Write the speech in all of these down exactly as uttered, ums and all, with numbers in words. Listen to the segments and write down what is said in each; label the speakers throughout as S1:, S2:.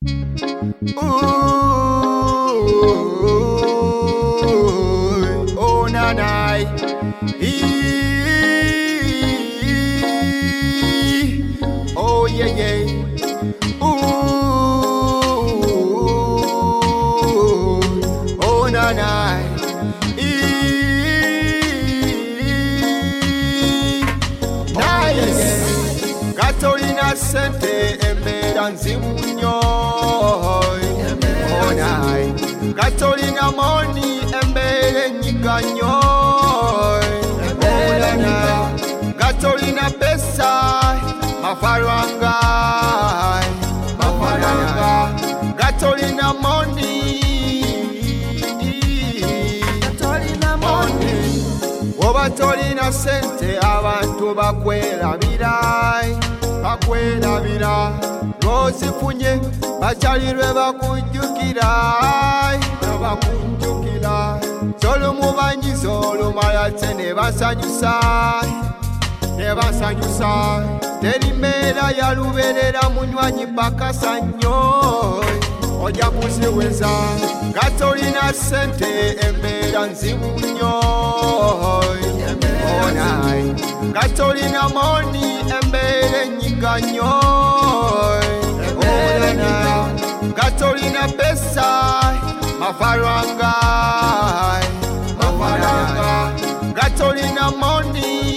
S1: Oh na na, oh yeah yeah. Ooh, oh na na, nice. Katolina sente emera nzibu nnyo. Oh na, Katolina moni emera enyiga nnyo. Oh na, Katolina pesa mafaranga, mafaranga. Katolina moni, Katolina moni. Oba tolina sente abantu bakwerabira, bakwerabira. Lwozifunye bacalirwe bakujjukira, bakujjukira. Z'olumubanyiza olumala te ne basanyusa, ne basanyusa. Teri mbeera ya lubeerera munywanyi bakasa nnyo, ojja kuziweza. Nga tolina sente embeera nzibu nnyo. Onai, nga tolina moni embeera enyiga nnyo. Onai, nga tolina pesa mafaranga, mafaranga. Nga tolina moni,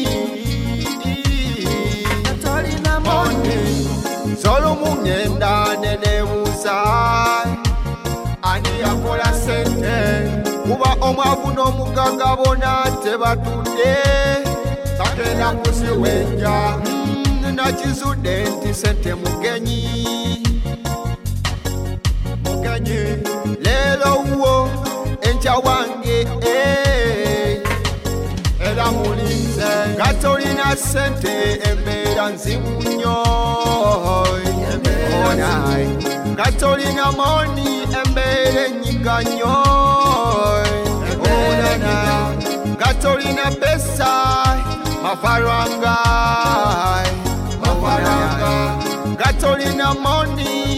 S1: tolina moni. Z'olumu ngenda neneebuuza, ani yakola sente? Kuba omwavu n'omugagga bonna tebatudde, bagenda kuziwenja. Mm, nakizudde nti sente mugenyi, mugenyi. Leero wo enkya wange, eh, era mulinze. Nga tolina sente embeera nzibu nnyo. Onai, nga tolina moni embeera enyiga nnyo. Onai, nga tolina pesa mafaranga, mafaranga. Nga tolina moni,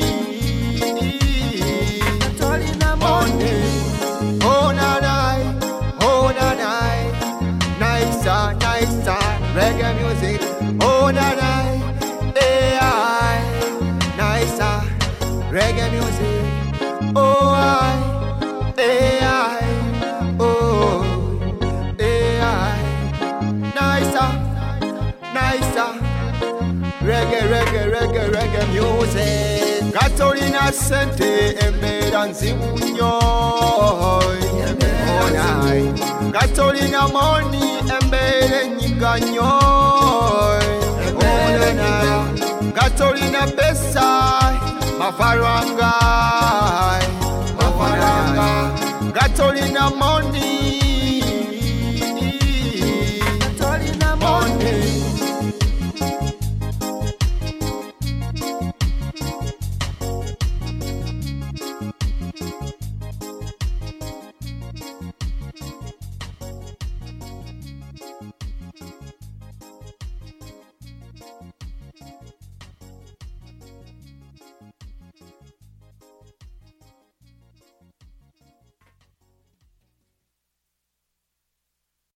S1: tolina moni. Oh na na, oh na na. Nicer, nicer reggae music. Oh na na, A I. Nicer reggae music. Oh I, A I. Oh A I. Nicer, nicer reggae, reggae, reggae, reggae music. Katolina sente embeera nzibu nnyo. Onai, Katolina moni embeera enyiga nnyo. Onai, Katolina pesa mafaranga, mafaranga. Katolina moni,